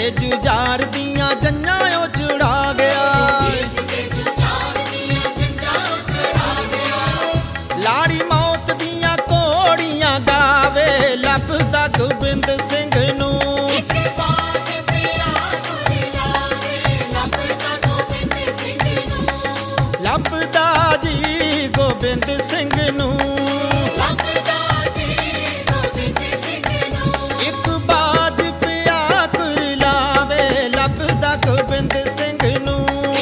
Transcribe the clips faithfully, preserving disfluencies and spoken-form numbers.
ਜੁਝਾਰ ਦੀਆਂ ਜੰਨਾਂ ਉਹ ਚੜਾ ਗਿਆ। ਲਾੜੀ ਮੌਤ ਦੀਆਂ ਘੋੜੀਆਂ ਗਾਵੇ ਲੱਭਦਾ ਗੋਬਿੰਦ ਸਿੰਘ ਨੂੰ। ਲੱਭਦਾ ਜੀ ਗੋਬਿੰਦ ਸਿੰਘ ਨੂੰ। ਇੱਕ ਬਾਜ ਪਿਆ ਕੁਰਲਾਵੇ ਲੱਭਦਾ ਗੋਬਿੰਦ ਸਿੰਘ ਨੂੰ।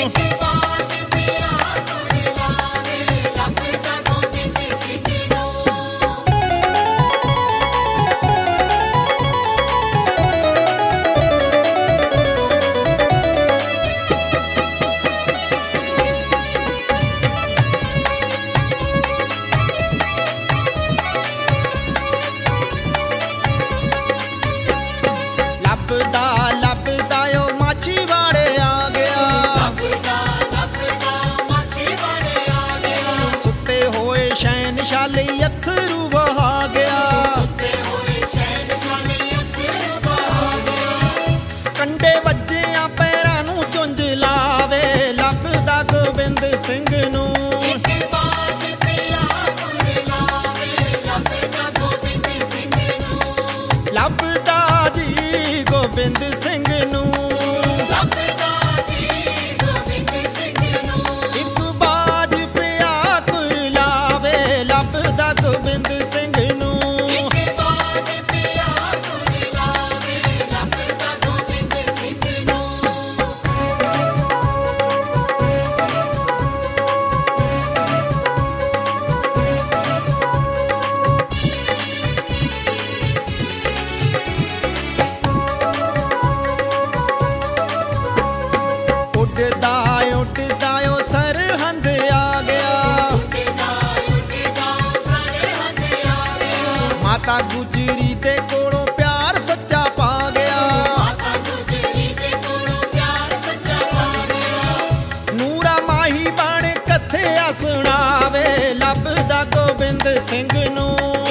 ਲੱਭਦਾ ਲੱਭਦਾ ਉਹ ਮਾਛੀਵਾੜੇ ਆ ਗਿਆ। ਸੁੱਤੇ ਹੋਏ ਸ਼ੈਨਸ਼ਾਲੀ ਅੱਥਰੂ ਵਹਾ ਗਿਆ। ਕੰਡੇ ਵੱਜਿਆਂ ਪੈਰਾਂ ਨੂੰ ਚੁੰਝ ਲਾਵੇ ਲੱਭਦਾ ਗੋਬਿੰਦ ਸਿੰਘ ਨੂੰ। ਲੱਭਦਾ ਜੀ ਗੋਬਿੰਦ ਸਿੰਘ ਨੂੰ। ਇੱਕ ਬਾਜ ਪਿਆ ਕੁਰਲਾਵੇ ਲੱਭਦਾ ਗੋਬਿੰਦ ਸਿੰਘ ਨੂੰ। ਉੱਡਦਾ ਉੱਡਦਾ ਉਹ ਸਰਹੰਦ ਆ ਗਿਆ। ਮਾਤਾ ਗੁਜਰੀ ਦੇ ਕੋਲੋਂ ਪਿਆਰ ਸੱਚਾ ਪਾ ਗਿਆ। ਨੂਰਾ ਮਾਹੀ ਬਣ ਕਥਿਆ ਸੁਣਾਵੇ ਲੱਭਦਾ ਗੋਬਿੰਦ ਸਿੰਘ ਨੂੰ।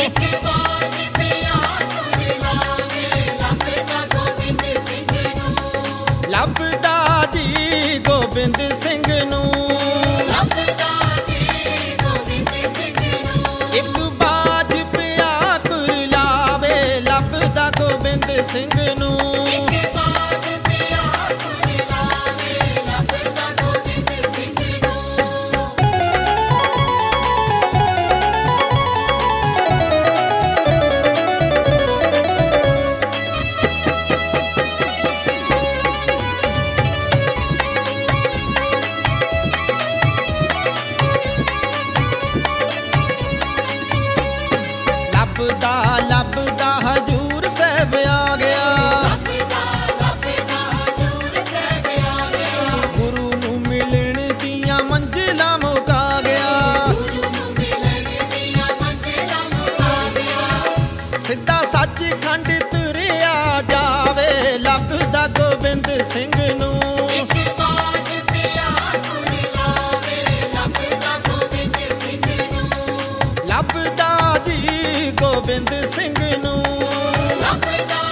ਲੱਭਦਾ ਜੀ ਗੋਬਿੰਦ ਸਿੰਘ ਨੂੰ। ਇੱਕ ਬਾਜ ਪਿਆ ਕੁਰਲਾਵੇ ਲੱਭਦਾ ਗੋਬਿੰਦ ਸਿੰਘ ਨੂੰ। ਲੱਭਦਾ ਲੱਭਦਾ ਹਜੂਰ ਸਾਹਿਬ ਆ ਗਿਆ। ਗੁਰੂ ਨੂੰ ਮਿਲਣ ਦੀਆਂ ਮੰਜ਼ਿਲਾਂ ਮੁਕਾ ਗਿਆ। ਸਿੱਧਾ ਸੱਚਖੰਡ ਤੁਰਿਆ ਜਾਵੇ ਲੱਭਦਾ ਗੋਬਿੰਦ ਸਿੰਘ ਨੂੰ। ਲੱਭਦਾ ਜੀ ਗੋਬਿੰਦ ਸਿੰਘ ਨੂੰ।